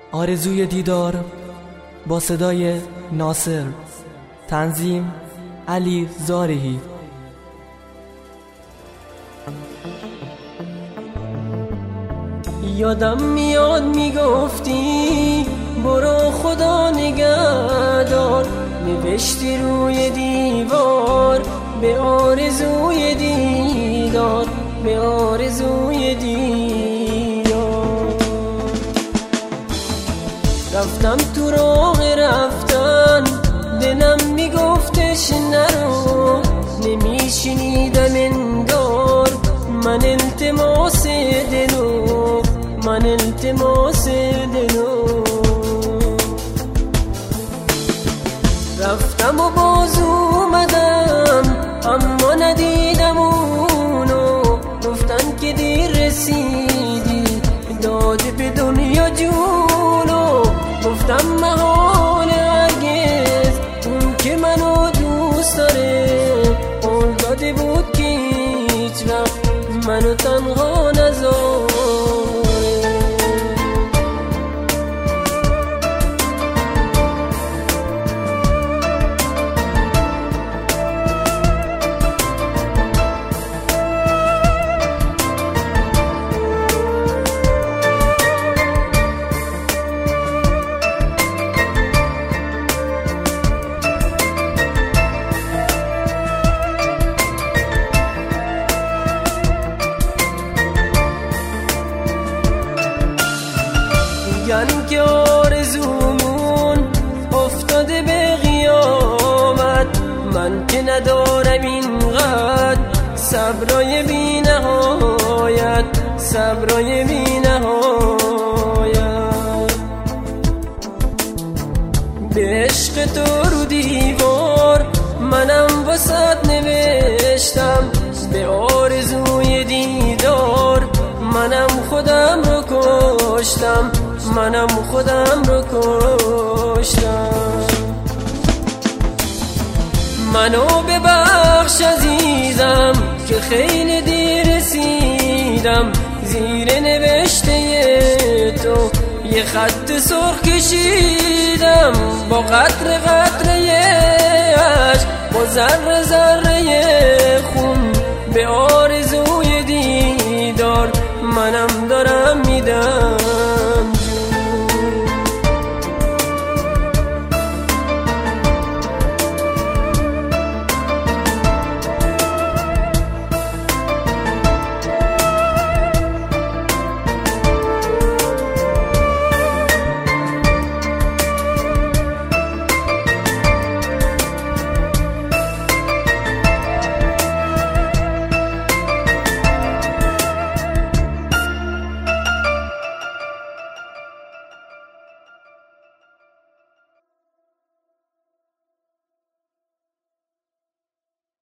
آرزوی دیدار با صدای ناصر، تنظیم علی زارعی. یادم میاد میگفتی برو خدا نگهدار، نوشتی روی دیوار به آرزوی دیدار، به آرزوی دیدار. رفتم تو راه رفتن، دلم میگفتش نرو، نمیشنیدم انگار من التماس دلو، من التماس دلو. رفتم و باز اومدم اما ندیدم اونو، گفتن که دیر رسیدی داده به دنیا جونو. گفتم محال هرگز اون که منو دوست داره، قول داده بود که هیچ وقت منو تنها نذاره. میگن که آرزومون افتاده به قیامت، من که ندارم اینقدر صبرای بی نهایت، صبرای بی نهایت. به عشق تو رو دیوار منم واسط نوشتم، به آرزوی دیدار منم خودم رو کشتم، منم خودم رو کشتم. منو ببخش عزیزم که خیلی دیر رسیدم، زیر نوشته تو یه خط سرخ کشیدم، با قطره قطره عشق، با ذره ذره خون به آرزوی دیدار منم دارم میدم.